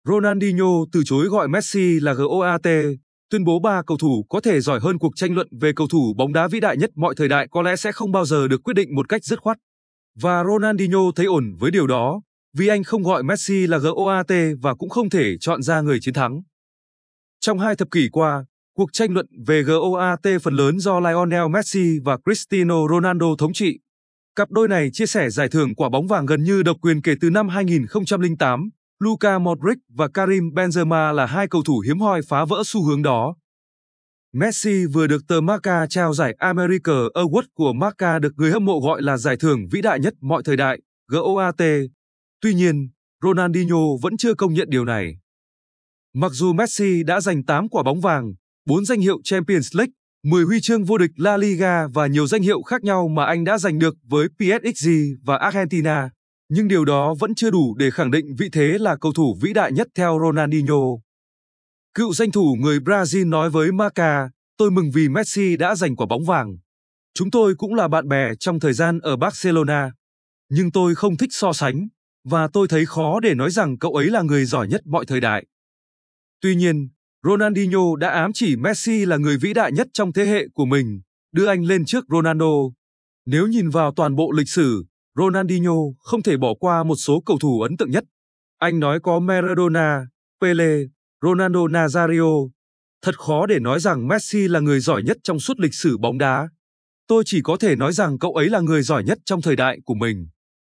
Ronaldinho từ chối gọi Messi là GOAT, tuyên bố ba cầu thủ có thể giỏi hơn. Cuộc tranh luận về cầu thủ bóng đá vĩ đại nhất mọi thời đại có lẽ sẽ không bao giờ được quyết định một cách dứt khoát. Và Ronaldinho thấy ổn với điều đó, vì anh không gọi Messi là GOAT và cũng không thể chọn ra người chiến thắng. Trong 2 thập kỷ qua, cuộc tranh luận về GOAT phần lớn do Lionel Messi và Cristiano Ronaldo thống trị. Cặp đôi này chia sẻ giải thưởng quả bóng vàng gần như độc quyền kể từ năm 2008. Luka Modric và Karim Benzema là 2 cầu thủ hiếm hoi phá vỡ xu hướng đó. Messi vừa được tờ Marca trao giải America Award của Marca, được người hâm mộ gọi là giải thưởng vĩ đại nhất mọi thời đại, GOAT. Tuy nhiên, Ronaldinho vẫn chưa công nhận điều này. Mặc dù Messi đã giành 8 quả bóng vàng, 4 danh hiệu Champions League, 10 huy chương vô địch La Liga và nhiều danh hiệu khác nhau mà anh đã giành được với PSG và Argentina, nhưng điều đó vẫn chưa đủ để khẳng định vị thế là cầu thủ vĩ đại nhất theo Ronaldinho. Cựu danh thủ người Brazil nói với Marca, "Tôi mừng vì Messi đã giành quả bóng vàng. Chúng tôi cũng là bạn bè trong thời gian ở Barcelona. Nhưng tôi không thích so sánh, và tôi thấy khó để nói rằng cậu ấy là người giỏi nhất mọi thời đại." Tuy nhiên, Ronaldinho đã ám chỉ Messi là người vĩ đại nhất trong thế hệ của mình, đưa anh lên trước Ronaldo. Nếu nhìn vào toàn bộ lịch sử, Ronaldinho không thể bỏ qua một số cầu thủ ấn tượng nhất. Anh nói có Maradona, Pele, Ronaldo Nazario. Thật khó để nói rằng Messi là người giỏi nhất trong suốt lịch sử bóng đá. Tôi chỉ có thể nói rằng cậu ấy là người giỏi nhất trong thời đại của mình.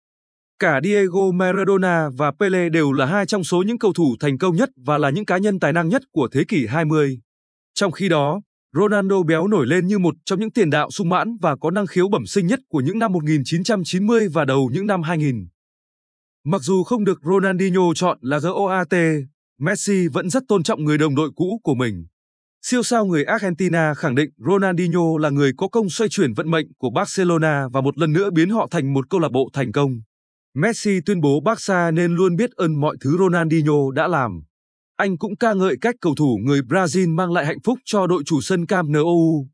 Cả Diego Maradona và Pele đều là 2 trong số những cầu thủ thành công nhất và là những cá nhân tài năng nhất của thế kỷ 20. Trong khi đó, Ronaldo béo nổi lên như một trong những tiền đạo sung mãn và có năng khiếu bẩm sinh nhất của những năm 1990 và đầu những năm 2000. Mặc dù không được Ronaldinho chọn là GOAT, Messi vẫn rất tôn trọng người đồng đội cũ của mình. Siêu sao người Argentina khẳng định Ronaldinho là người có công xoay chuyển vận mệnh của Barcelona và một lần nữa biến họ thành một câu lạc bộ thành công. Messi tuyên bố Barca nên luôn biết ơn mọi thứ Ronaldinho đã làm. Anh cũng ca ngợi cách cầu thủ người Brazil mang lại hạnh phúc cho đội chủ sân Camp Nou.